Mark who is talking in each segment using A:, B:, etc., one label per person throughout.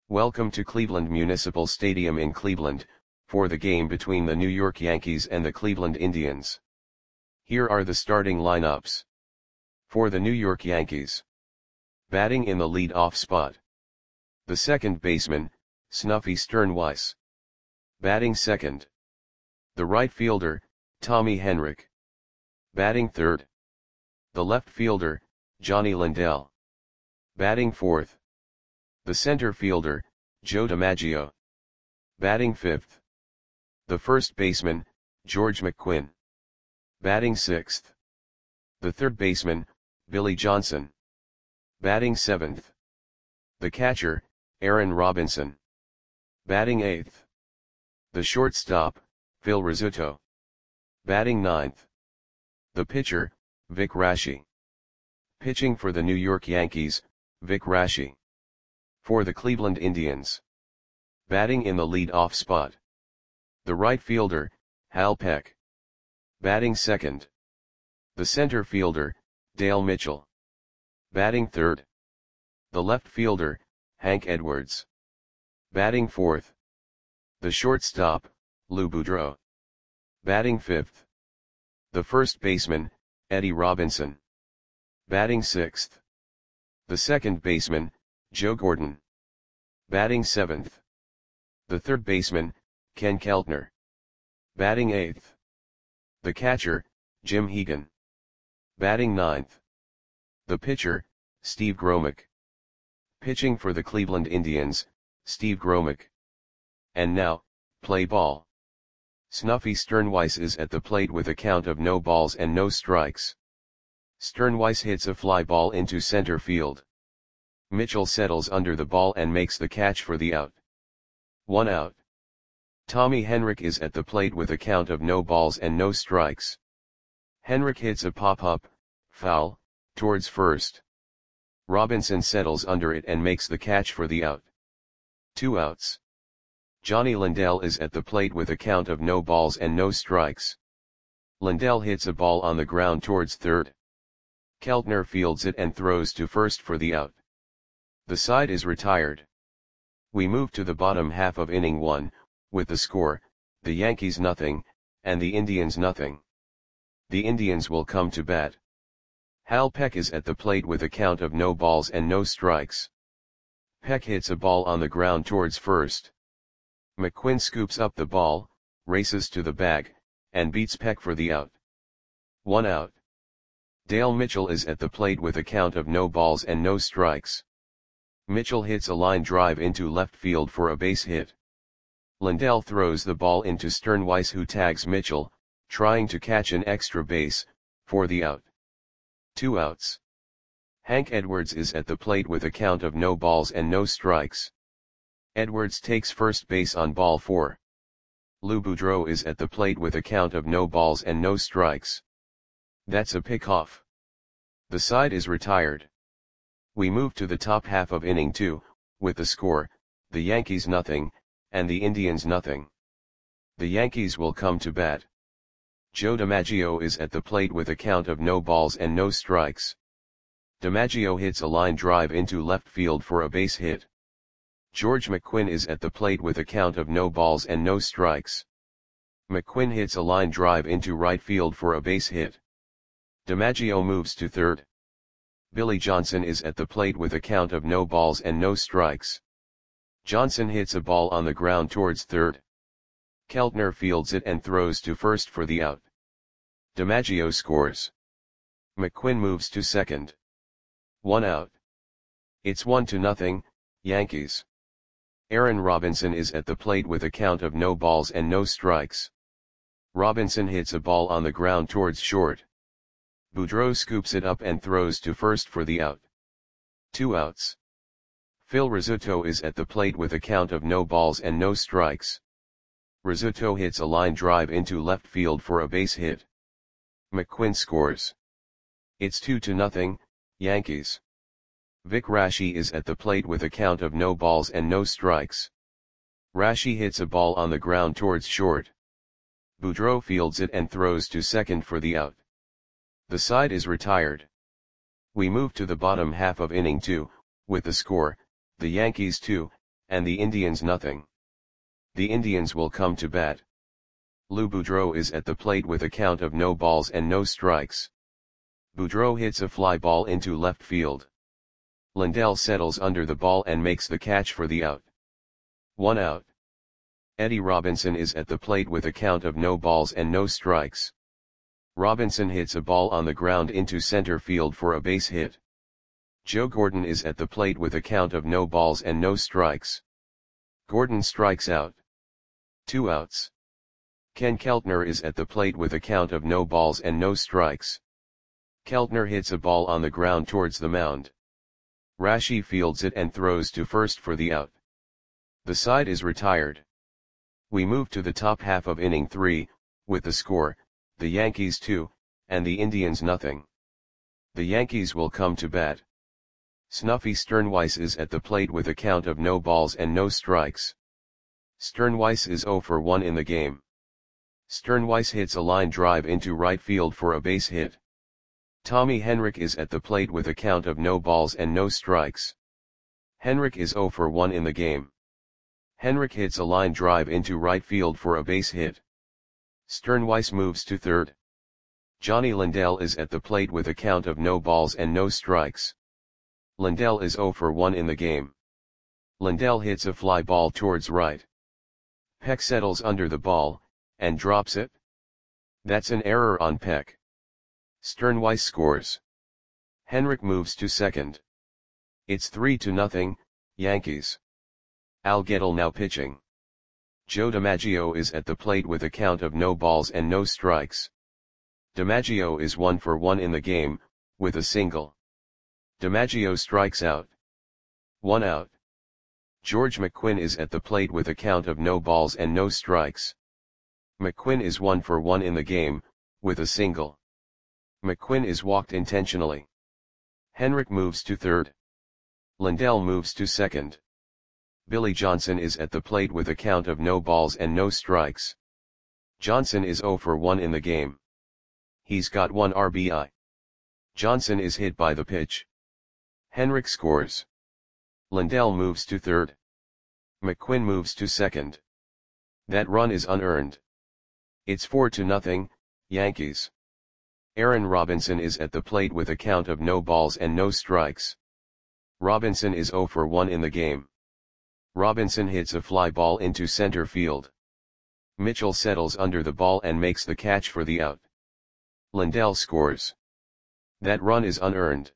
A: Welcome to Cleveland Municipal Stadium in Cleveland, for the game between the New York Yankees and the Cleveland Indians. Here are the starting lineups. For the New York Yankees. Batting in the lead-off spot. The second baseman, Snuffy Sternweiss. Batting second. The right fielder, Tommy Henrich. Batting third. The left fielder, Johnny Lindell. Batting fourth. The center fielder, Joe DiMaggio. Batting fifth. The first baseman, George McQuinn. Batting sixth. The third baseman, Billy Johnson. Batting seventh. The catcher, Aaron Robinson. Batting eighth. The shortstop, Phil Rizzuto. Batting ninth. The pitcher, Vic Raschi. Pitching for the New York Yankees, Vic Raschi. For the Cleveland Indians. Batting in the lead-off spot. The right fielder, Hal Peck. Batting second. The center fielder, Dale Mitchell. Batting third. The left fielder, Hank Edwards. Batting fourth. The shortstop, Lou Boudreau. Batting fifth. The first baseman, Eddie Robinson. Batting sixth. The second baseman, Joe Gordon. Batting seventh. The third baseman, Ken Keltner. Batting eighth. The catcher, Jim Hegan. Batting ninth. The pitcher, Steve Gromick. Pitching for the Cleveland Indians, Steve Gromick. And now, play ball. Snuffy Sternweiss is at the plate with a count of no balls and no strikes. Sternweiss hits a fly ball into center field. Mitchell settles under the ball and makes the catch for the out. 1 out. Tommy Henrich is at the plate with a count of no balls and no strikes. Henrich hits a pop-up, foul, towards first. Robinson settles under it and makes the catch for the out. 2 outs. Johnny Lindell is at the plate with a count of no balls and no strikes. Lindell hits a ball on the ground towards third. Keltner fields it and throws to first for the out. The side is retired. We move to the bottom half of inning 1, with the score, the Yankees nothing, and the Indians nothing. The Indians will come to bat. Hal Peck is at the plate with a count of no balls and no strikes. Peck hits a ball on the ground towards first. McQuinn scoops up the ball, races to the bag, and beats Peck for the out. 1 out. Dale Mitchell is at the plate with a count of no balls and no strikes. Mitchell hits a line drive into left field for a base hit. Lindell throws the ball into Sternweiss, who tags Mitchell, trying to catch an extra base, for the out. 2 outs. Hank Edwards is at the plate with a count of no balls and no strikes. Edwards takes first base on ball 4. Lou Boudreau is at the plate with a count of no balls and no strikes. That's a pickoff. The side is retired. We move to the top half of inning 2, with the score, the Yankees nothing, and the Indians nothing. The Yankees will come to bat. Joe DiMaggio is at the plate with a count of no balls and no strikes. DiMaggio hits a line drive into left field for a base hit. George McQuinn is at the plate with a count of no balls and no strikes. McQuinn hits a line drive into right field for a base hit. DiMaggio moves to third. Billy Johnson is at the plate with a count of no balls and no strikes. Johnson hits a ball on the ground towards third. Keltner fields it and throws to first for the out. DiMaggio scores. McQuinn moves to second. 1 out. It's 1-0, Yankees. Aaron Robinson is at the plate with a count of no balls and no strikes. Robinson hits a ball on the ground towards short. Boudreau scoops it up and throws to first for the out. 2 outs. Phil Rizzuto is at the plate with a count of no balls and no strikes. Rizzuto hits a line drive into left field for a base hit. McQuinn scores. It's 2-0, Yankees. Vic Raschi is at the plate with a count of no balls and no strikes. Raschi hits a ball on the ground towards short. Boudreau fields it and throws to second for the out. The side is retired. We move to the bottom half of inning 2, with the score, the Yankees 2, and the Indians nothing. The Indians will come to bat. Lou Boudreau is at the plate with a count of no balls and no strikes. Boudreau hits a fly ball into left field. Lindell settles under the ball and makes the catch for the out. 1 out. Eddie Robinson is at the plate with a count of no balls and no strikes. Robinson hits a ball on the ground into center field for a base hit. Joe Gordon is at the plate with a count of no balls and no strikes. Gordon strikes out. 2 outs. Ken Keltner is at the plate with a count of no balls and no strikes. Keltner hits a ball on the ground towards the mound. Rashi fields it and throws to first for the out. The side is retired. We move to the top half of inning 3, with the score, the Yankees 2, and the Indians nothing. The Yankees will come to bat. Snuffy Sternweiss is at the plate with a count of no balls and no strikes. Sternweiss is 0 for 1 in the game. Sternweiss hits a line drive into right field for a base hit. Tommy Henrich is at the plate with a count of no balls and no strikes. Henrich is 0 for 1 in the game. Henrich hits a line drive into right field for a base hit. Sternweiss moves to third. Johnny Lindell is at the plate with a count of no balls and no strikes. Lindell is 0 for 1 in the game. Lindell hits a fly ball towards right. Peck settles under the ball, and drops it. That's an error on Peck. Sternweiss scores. Henrich moves to second. It's 3-0, Yankees. Al Gettle now pitching. Joe DiMaggio is at the plate with a count of no balls and no strikes. DiMaggio is 1 for 1 in the game, with a single. DiMaggio strikes out. 1 out. George McQuinn is at the plate with a count of no balls and no strikes. McQuinn is 1 for 1 in the game, with a single. McQuinn is walked intentionally. Henrich moves to third. Lindell moves to second. Billy Johnson is at the plate with a count of no balls and no strikes. Johnson is 0 for 1 in the game. He's got 1 RBI. Johnson is hit by the pitch. Henrich scores. Lindell moves to third. McQuinn moves to second. That run is unearned. It's 4-0, Yankees. Aaron Robinson is at the plate with a count of no balls and no strikes. Robinson is 0 for 1 in the game. Robinson hits a fly ball into center field. Mitchell settles under the ball and makes the catch for the out. Lindell scores. That run is unearned.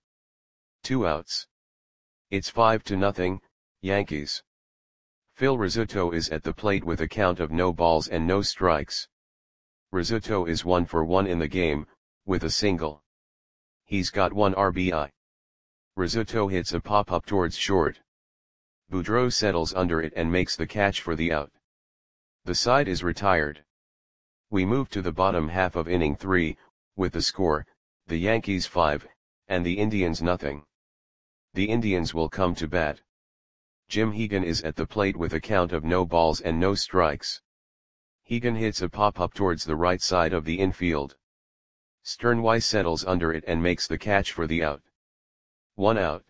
A: 2 outs. It's 5-0, Yankees. Phil Rizzuto is at the plate with a count of no balls and no strikes. Rizzuto is 1 for 1 in the game, with a single. He's got 1 RBI. Rizzuto hits a pop-up towards short. Boudreau settles under it and makes the catch for the out. The side is retired. We move to the bottom half of inning 3, with the score, the Yankees 5, and the Indians nothing. The Indians will come to bat. Jim Hegan is at the plate with a count of no balls and no strikes. Hegan hits a pop-up towards the right side of the infield. Sternweiss settles under it and makes the catch for the out. 1 out.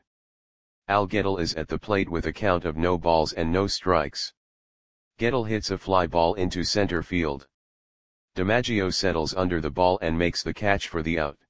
A: Al Gettle is at the plate with a count of no balls and no strikes. Gettle hits a fly ball into center field. DiMaggio settles under the ball and makes the catch for the out.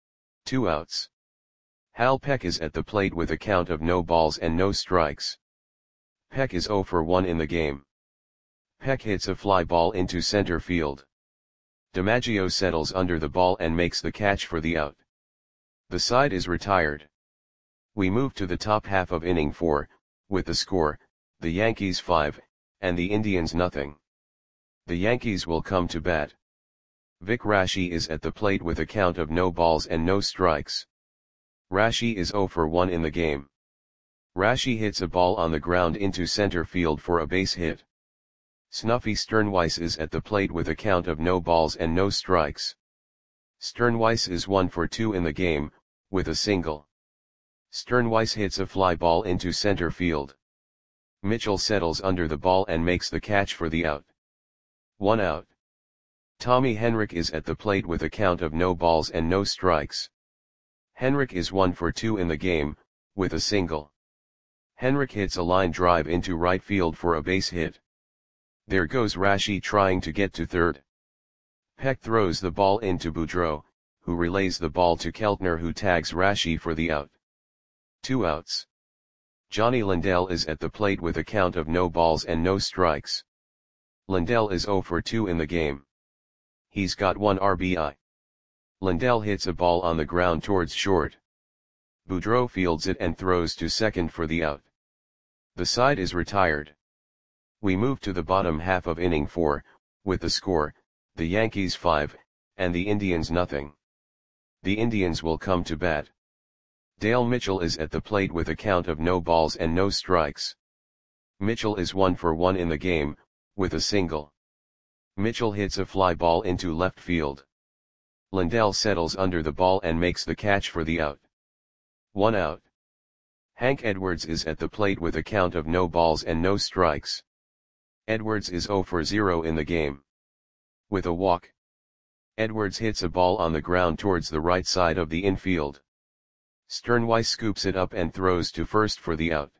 A: 2 outs. Hal Peck is at the plate with a count of no balls and no strikes. Peck is 0 for 1 in the game. Peck hits a fly ball into center field. DiMaggio settles under the ball and makes the catch for the out. The side is retired. We move to the top half of inning 4, with the score, the Yankees 5, and the Indians nothing. The Yankees will come to bat. Vic Rashi is at the plate with a count of no balls and no strikes. Rashi is 0 for 1 in the game. Rashi hits a ball on the ground into center field for a base hit. Snuffy Sternweiss is at the plate with a count of no balls and no strikes. Sternweiss is 1 for 2 in the game, with a single. Sternweiss hits a fly ball into center field. Mitchell settles under the ball and makes the catch for the out. 1 out. Tommy Henrich is at the plate with a count of no balls and no strikes. Henrich is 1 for 2 in the game, with a single. Henrik hits a line drive into right field for a base hit. There goes Rashi trying to get to third. Peck throws the ball into Boudreau, who relays the ball to Keltner, who tags Rashi for the out. 2 outs. Johnny Lindell is at the plate with a count of no balls and no strikes. Lindell is 0 for 2 in the game. He's got 1 RBI. Lindell hits a ball on the ground towards short. Boudreau fields it and throws to second for the out. The side is retired. We move to the bottom half of inning 4, with the score, the Yankees 5, and the Indians nothing. The Indians will come to bat. Dale Mitchell is at the plate with a count of no balls and no strikes. Mitchell is 1 for 1 in the game, with a single. Mitchell hits a fly ball into left field. Lindell settles under the ball and makes the catch for the out. 1 out. Hank Edwards is at the plate with a count of no balls and no strikes. Edwards is 0 for 0 in the game. With a walk. Edwards hits a ball on the ground towards the right side of the infield. Sternweiss scoops it up and throws to first for the out.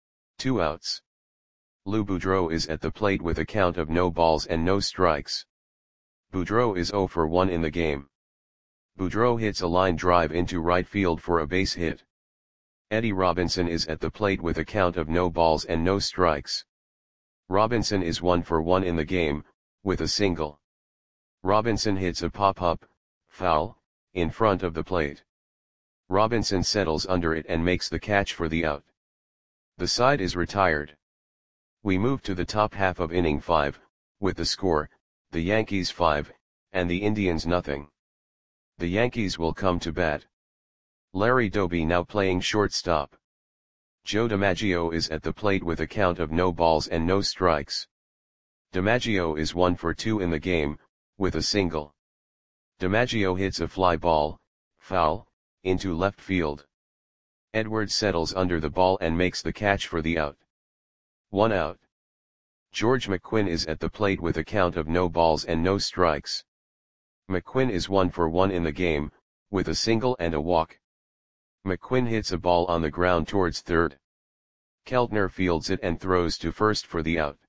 A: 2 outs. Lou Boudreau is at the plate with a count of no balls and no strikes. Boudreau is 0 for 1 in the game. Boudreau hits a line drive into right field for a base hit. Eddie Robinson is at the plate with a count of no balls and no strikes. Robinson is 1 for 1 in the game, with a single. Robinson hits a pop-up, foul, in front of the plate. Robinson settles under it and makes the catch for the out. The side is retired. We move to the top half of inning 5, with the score, the Yankees 5, and the Indians nothing. The Yankees will come to bat. Larry Doby now playing shortstop. Joe DiMaggio is at the plate with a count of no balls and no strikes. DiMaggio is 1 for 2 in the game, with a single. DiMaggio hits a fly ball, foul, into left field. Edwards settles under the ball and makes the catch for the out. 1 out. George McQuinn is at the plate with a count of no balls and no strikes. McQuinn is 1 for 1 in the game, with a single and a walk. McQuinn hits a ball on the ground towards third. Keltner fields it and throws to first for the out.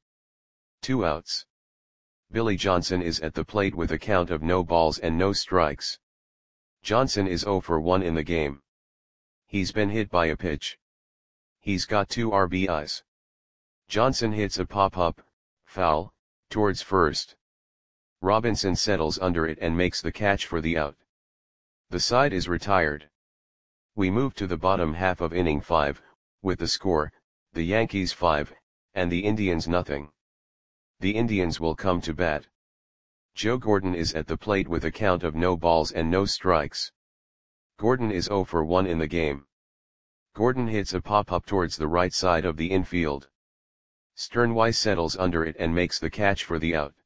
A: 2 outs. Billy Johnson is at the plate with a count of no balls and no strikes. Johnson is 0 for 1 in the game. He's been hit by a pitch. He's got 2 RBIs. Johnson hits a pop-up, foul, towards first. Robinson settles under it and makes the catch for the out. The side is retired. We move to the bottom half of inning 5, with the score, the Yankees 5, and the Indians nothing. The Indians will come to bat. Joe Gordon is at the plate with a count of no balls and no strikes. Gordon is 0 for 1 in the game. Gordon hits a pop-up towards the right side of the infield. Sternweiss settles under it and makes the catch for the out.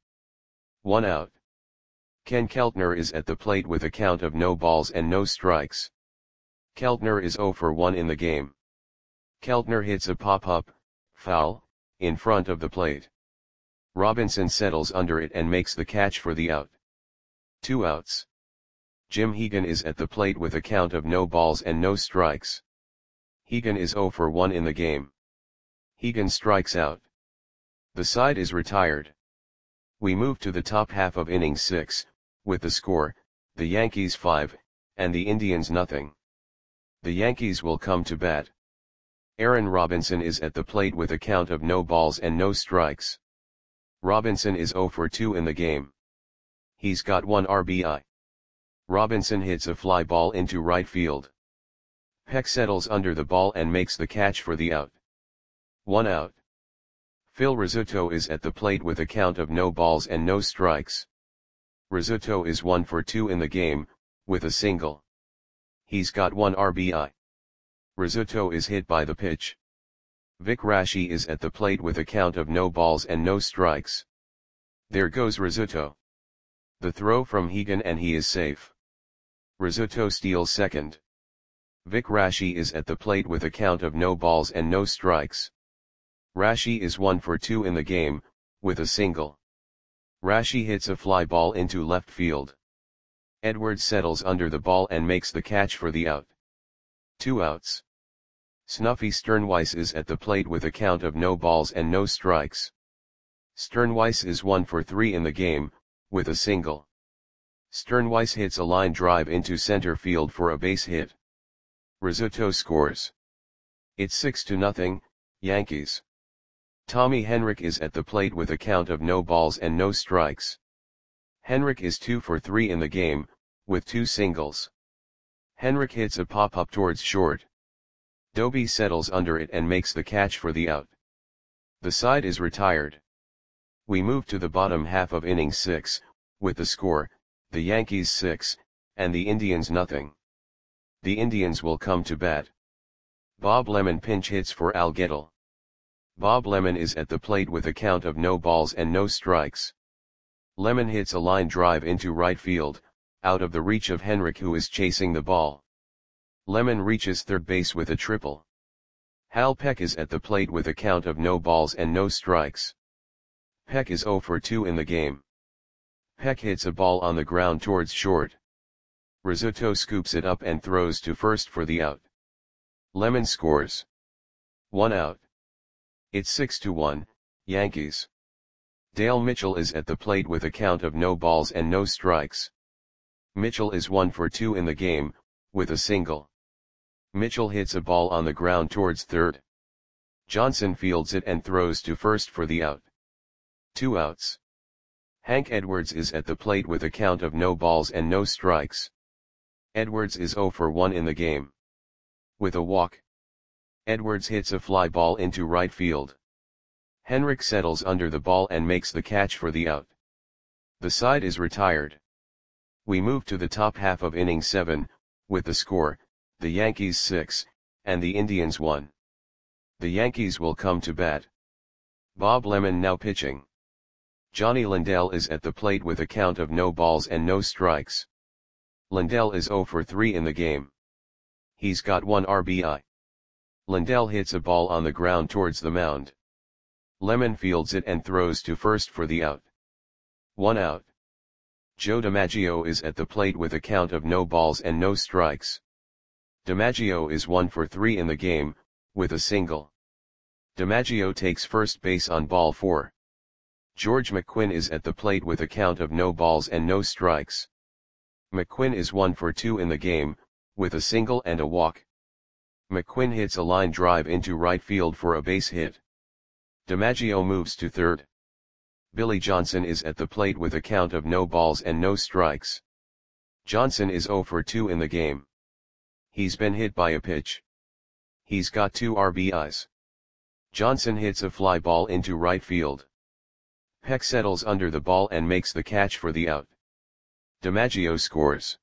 A: 1 out. Ken Keltner is at the plate with a count of no balls and no strikes. Keltner is 0 for 1 in the game. Keltner hits a pop-up, foul, in front of the plate. Robinson settles under it and makes the catch for the out. 2 outs. Jim Hegan is at the plate with a count of no balls and no strikes. Hegan is 0 for 1 in the game. Hegan strikes out. The side is retired. We move to the top half of inning 6, with the score, the Yankees 5, and the Indians nothing. The Yankees will come to bat. Aaron Robinson is at the plate with a count of no balls and no strikes. Robinson is 0 for 2 in the game. He's got 1 RBI. Robinson hits a fly ball into right field. Peck settles under the ball and makes the catch for the out. 1 out. Phil Rizzuto is at the plate with a count of no balls and no strikes. Rizzuto is 1 for 2 in the game, with a single. He's got 1 RBI. Rizzuto is hit by the pitch. Vic Rashi is at the plate with a count of no balls and no strikes. There goes Rizzuto. The throw from Hegan and he is safe. Rizzuto steals second. Vic Rashi is at the plate with a count of no balls and no strikes. Rashi is 1 for 2 in the game, with a single. Rashi hits a fly ball into left field. Edwards settles under the ball and makes the catch for the out. 2 outs. Snuffy Sternweiss is at the plate with a count of no balls and no strikes. Sternweiss is 1 for 3 in the game, with a single. Sternweiss hits a line drive into center field for a base hit. Rizzuto scores. It's 6-0, Yankees. Tommy Henrich is at the plate with a count of no balls and no strikes. Henrich is 2 for 3 in the game, with 2 singles. Henrich hits a pop-up towards short. Doby settles under it and makes the catch for the out. The side is retired. We move to the bottom half of inning 6, with the score, the Yankees 6, and the Indians nothing. The Indians will come to bat. Bob Lemon pinch hits for Al Gettle. Bob Lemon is at the plate with a count of no balls and no strikes. Lemon hits a line drive into right field, out of the reach of Henrich, who is chasing the ball. Lemon reaches third base with a triple. Hal Peck is at the plate with a count of no balls and no strikes. Peck is 0 for 2 in the game. Peck hits a ball on the ground towards short. Rizzuto scoops it up and throws to first for the out. Lemon scores. 1 out. It's 6-1, Yankees. Dale Mitchell is at the plate with a count of no balls and no strikes. Mitchell is 1 for 2 in the game, with a single. Mitchell hits a ball on the ground towards third. Johnson fields it and throws to first for the out. 2 outs. Hank Edwards is at the plate with a count of no balls and no strikes. Edwards is 0 for 1 in the game. With a walk. Edwards hits a fly ball into right field. Henrich settles under the ball and makes the catch for the out. The side is retired. We move to the top half of inning 7, with the score, the Yankees 6, and the Indians 1. The Yankees will come to bat. Bob Lemon now pitching. Johnny Lindell is at the plate with a count of no balls and no strikes. Lindell is 0 for 3 in the game. He's got 1 RBI. Lindell hits a ball on the ground towards the mound. Lemon fields it and throws to first for the out. 1 out. Joe DiMaggio is at the plate with a count of no balls and no strikes. DiMaggio is 1 for 3 in the game, with a single. DiMaggio takes first base on ball 4. George McQuinn is at the plate with a count of no balls and no strikes. McQuinn is 1 for 2 in the game, with a single and a walk. McQuinn hits a line drive into right field for a base hit. DiMaggio moves to third. Billy Johnson is at the plate with a count of no balls and no strikes. Johnson is 0 for 2 in the game. He's been hit by a pitch. He's got 2 RBIs. Johnson hits a fly ball into right field. Peck settles under the ball and makes the catch for the out. DiMaggio scores.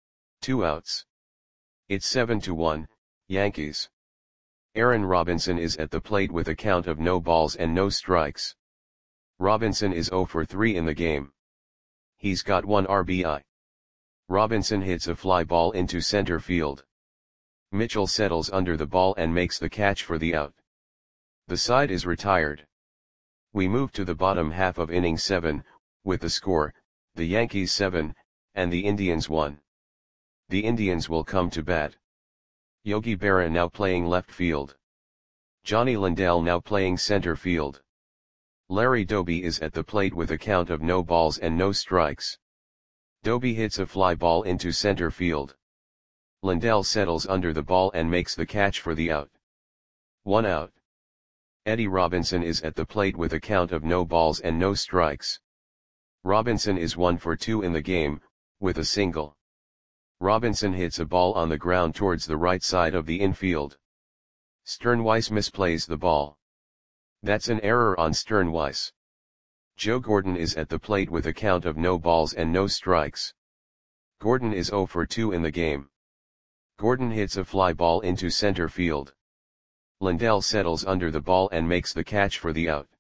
A: 2 outs. It's 7-1, Yankees. Aaron Robinson is at the plate with a count of no balls and no strikes. Robinson is 0 for 3 in the game. He's got 1 RBI. Robinson hits a fly ball into center field. Mitchell settles under the ball and makes the catch for the out. The side is retired. We move to the bottom half of inning 7, with the score, the Yankees 7, and the Indians 1. The Indians will come to bat. Yogi Berra now playing left field. Johnny Lindell now playing center field. Larry Doby is at the plate with a count of no balls and no strikes. Doby hits a fly ball into center field. Lindell settles under the ball and makes the catch for the out. 1 out. Eddie Robinson is at the plate with a count of no balls and no strikes. Robinson is 1 for 2 in the game, with a single. Robinson hits a ball on the ground towards the right side of the infield. Sternweiss misplays the ball. That's an error on Sternweiss. Joe Gordon is at the plate with a count of no balls and no strikes. Gordon is 0 for 2 in the game. Gordon hits a fly ball into center field. Lindell settles under the ball and makes the catch for the out.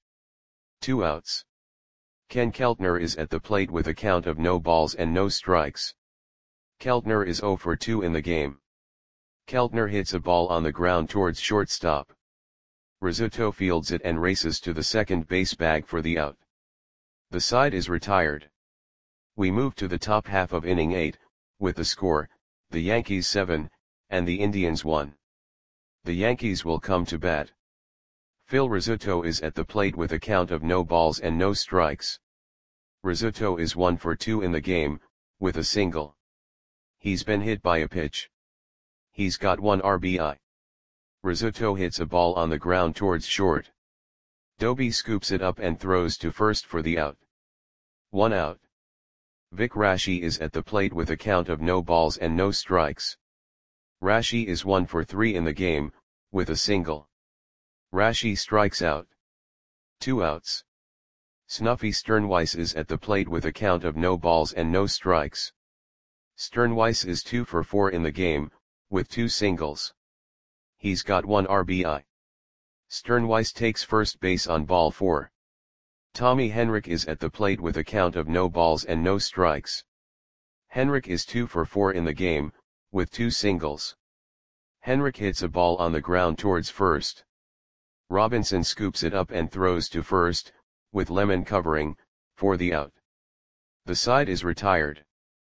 A: 2 outs. Ken Keltner is at the plate with a count of no balls and no strikes. Keltner is 0 for 2 in the game. Keltner hits a ball on the ground towards shortstop. Rizzuto fields it and races to the second base bag for the out. The side is retired. We move to the top half of inning 8, with the score, the Yankees 7, and the Indians 1. The Yankees will come to bat. Phil Rizzuto is at the plate with a count of no balls and no strikes. Rizzuto is 1 for 2 in the game, with a single. He's been hit by a pitch. He's got 1 RBI. Rizzuto hits a ball on the ground towards short. Doby scoops it up and throws to first for the out. 1 out. Vic Raschi is at the plate with a count of no balls and no strikes. Raschi is 1 for 3 in the game, with a single. Raschi strikes out. 2 outs. Snuffy Sternweiss is at the plate with a count of no balls and no strikes. Sternweiss is 2 for 4 in the game, with 2 singles. He's got 1 RBI. Sternweiss takes first base on ball 4. Tommy Henrich is at the plate with a count of no balls and no strikes. Henrich is 2 for 4 in the game, with 2 singles. Henrich hits a ball on the ground towards first. Robinson scoops it up and throws to first, with Lemon covering, for the out. The side is retired.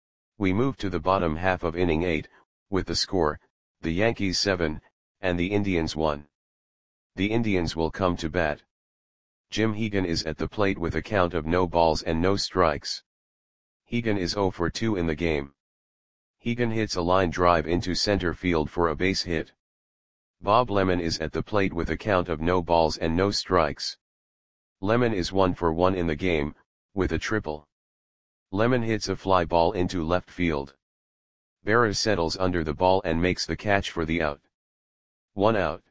A: We move to the bottom half of inning 8, with the score, the Yankees 7, and the Indians 1. The Indians will come to bat. Jim Hegan is at the plate with a count of no balls and no strikes. Hegan is 0 for 2 in the game. Hegan hits a line drive into center field for a base hit. Bob Lemon is at the plate with a count of no balls and no strikes. Lemon is 1 for 1 in the game, with a triple. Lemon hits a fly ball into left field. Berra settles under the ball and makes the catch for the out. 1 out.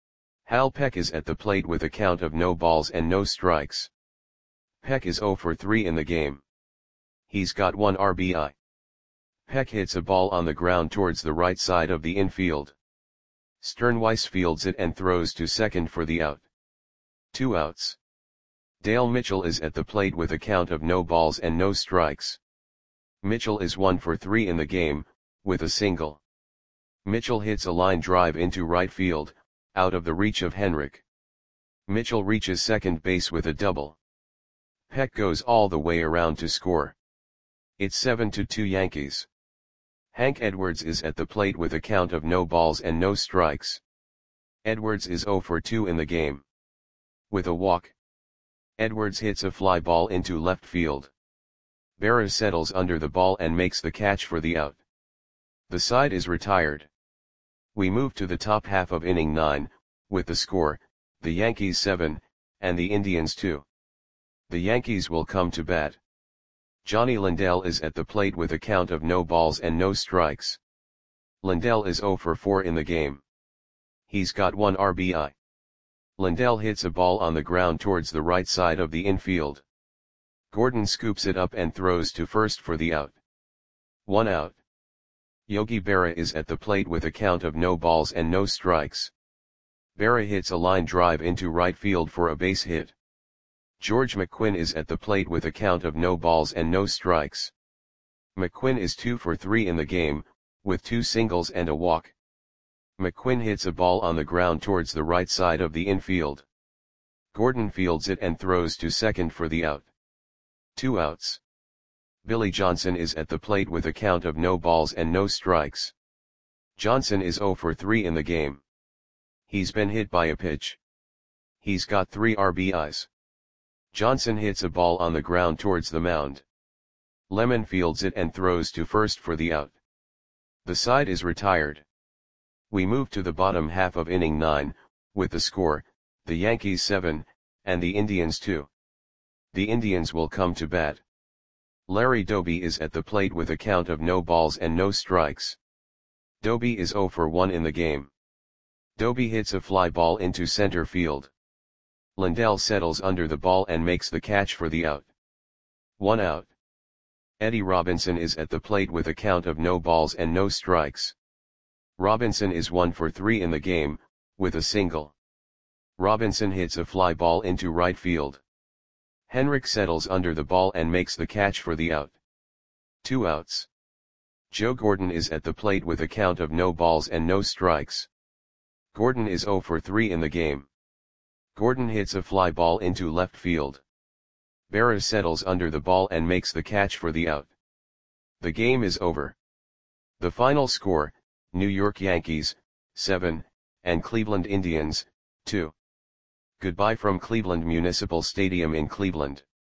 A: Hal Peck is at the plate with a count of no balls and no strikes. Peck is 0 for 3 in the game. He's got 1 RBI. Peck hits a ball on the ground towards the right side of the infield. Sternweiss fields it and throws to second for the out. 2 outs. Dale Mitchell is at the plate with a count of no balls and no strikes. Mitchell is 1 for 3 in the game, with a single. Mitchell hits a line drive into right field, out of the reach of Henrich. Mitchell reaches second base with a double. Peck goes all the way around to score. It's 7-2 Yankees. Hank Edwards is at the plate with a count of no balls and no strikes. Edwards is 0 for 2 in the game. With a walk. Edwards hits a fly ball into left field. Berra settles under the ball and makes the catch for the out. The side is retired. We move to the top half of inning 9, with the score, the Yankees 7, and the Indians 2. The Yankees will come to bat. Johnny Lindell is at the plate with a count of no balls and no strikes. Lindell is 0 for 4 in the game. He's got 1 RBI. Lindell hits a ball on the ground towards the right side of the infield. Gordon scoops it up and throws to first for the out. 1 out. Yogi Berra is at the plate with a count of no balls and no strikes. Berra hits a line drive into right field for a base hit. George McQuinn is at the plate with a count of no balls and no strikes. McQuinn is 2 for 3 in the game, with 2 singles and a walk. McQuinn hits a ball on the ground towards the right side of the infield. Gordon fields it and throws to second for the out. 2 outs. Billy Johnson is at the plate with a count of no balls and no strikes. Johnson is 0 for 3 in the game. He's been hit by a pitch. He's got 3 RBIs. Johnson hits a ball on the ground towards the mound. Lemon fields it and throws to first for the out. The side is retired. We move to the bottom half of inning 9, with the score, the Yankees 7, and the Indians 2. The Indians will come to bat. Larry Doby is at the plate with a count of no balls and no strikes. Doby is 0 for 1 in the game. Doby hits a fly ball into center field. Lindell settles under the ball and makes the catch for the out. 1 out. Eddie Robinson is at the plate with a count of no balls and no strikes. Robinson is 1 for 3 in the game, with a single. Robinson hits a fly ball into right field. Henrich settles under the ball and makes the catch for the out. 2 outs. Joe Gordon is at the plate with a count of no balls and no strikes. Gordon is 0 for 3 in the game. Gordon hits a fly ball into left field. Berra settles under the ball and makes the catch for the out. The game is over. The final score, New York Yankees, 7, and Cleveland Indians, 2. Goodbye from Cleveland Municipal Stadium in Cleveland.